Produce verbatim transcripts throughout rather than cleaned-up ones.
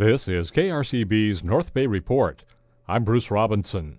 This is K R C B's North Bay Report. I'm Bruce Robinson.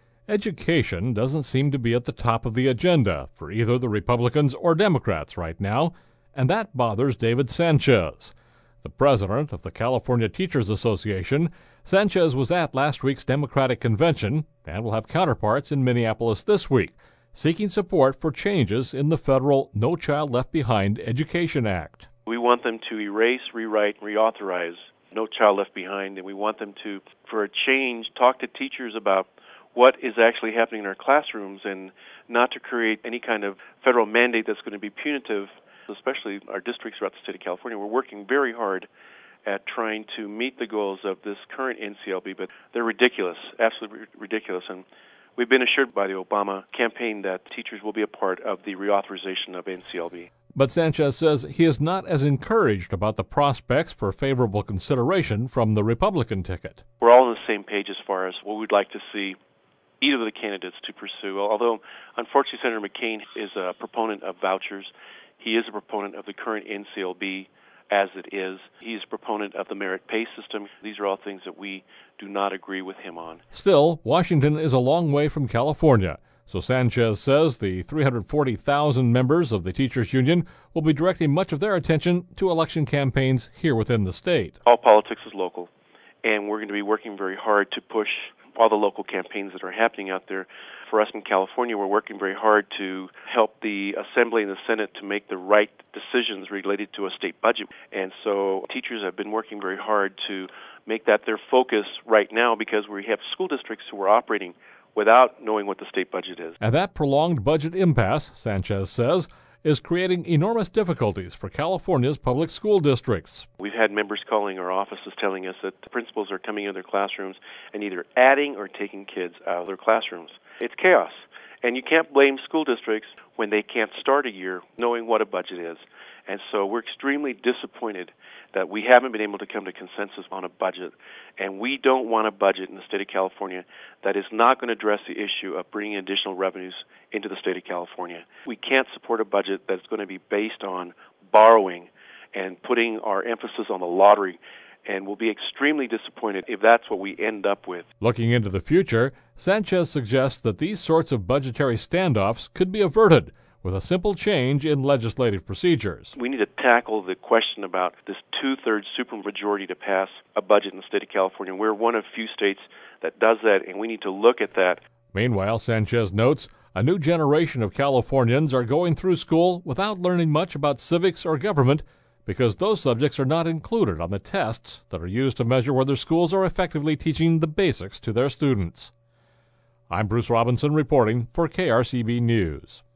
Education doesn't seem to be at the top of the agenda for either the Republicans or Democrats right now, and that bothers David Sanchez. The president of the California Teachers Association, Sanchez was at last week's Democratic convention and will have counterparts in Minneapolis this week, seeking support for changes in the federal No Child Left Behind Education Act. We want them to erase, rewrite, and reauthorize No Child Left Behind, and we want them to, for a change, talk to teachers about what is actually happening in our classrooms and not to create any kind of federal mandate that's going to be punitive, especially our districts throughout the state of California. We're working very hard at trying to meet the goals of this current N C L B, but they're ridiculous, absolutely ridiculous. And we've been assured by the Obama campaign that teachers will be a part of the reauthorization of N C L B. But Sanchez says he is not as encouraged about the prospects for favorable consideration from the Republican ticket. We're all on the same page as far as what we'd like to see either of the candidates to pursue. Although, unfortunately, Senator McCain is a proponent of vouchers. He is a proponent of the current N C L B as it is. He's a proponent of the merit pay system. These are all things that we do not agree with him on. Still, Washington is a long way from California. So Sanchez says the three hundred forty thousand members of the teachers union will be directing much of their attention to election campaigns here within the state. All politics is local, and we're going to be working very hard to push all the local campaigns that are happening out there. For us in California, we're working very hard to help the Assembly and the Senate to make the right decisions related to a state budget. And so teachers have been working very hard to make that their focus right now, because we have school districts who are operating without knowing what the state budget is. And that prolonged budget impasse, Sanchez says, is creating enormous difficulties for California's public school districts. We've had members calling our offices telling us that the principals are coming in their classrooms and either adding or taking kids out of their classrooms. It's chaos. And you can't blame school districts when they can't start a year knowing what a budget is. And so we're extremely disappointed that we haven't been able to come to consensus on a budget. And we don't want a budget in the state of California that is not going to address the issue of bringing additional revenues into the state of California. We can't support a budget that's going to be based on borrowing and putting our emphasis on the lottery. And we'll be extremely disappointed if that's what we end up with. Looking into the future, Sanchez suggests that these sorts of budgetary standoffs could be averted with a simple change in legislative procedures. We need to tackle the question about this two-thirds supermajority to pass a budget in the state of California. We're one of few states that does that, and we need to look at that. Meanwhile, Sanchez notes, a new generation of Californians are going through school without learning much about civics or government because those subjects are not included on the tests that are used to measure whether schools are effectively teaching the basics to their students. I'm Bruce Robinson reporting for K R C B News.